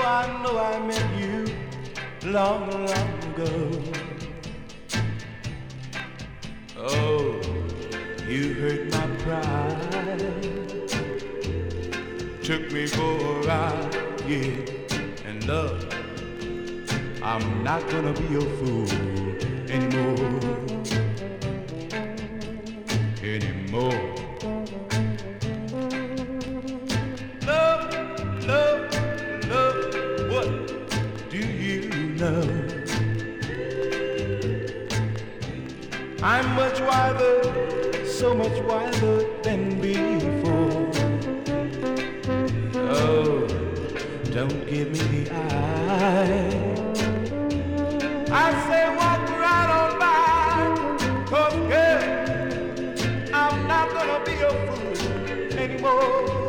know I met you long, long ago. Oh, you hurt my pride, took me for a ride, yeah. And love, I'm not gonna be your fool anymore, anymore. Love, love, love, what do you know? I'm much wiser, so much wiser than before. Oh, don't give me the eye. I say walk right on by, 'cause girl, I'm not gonna be your fool anymore.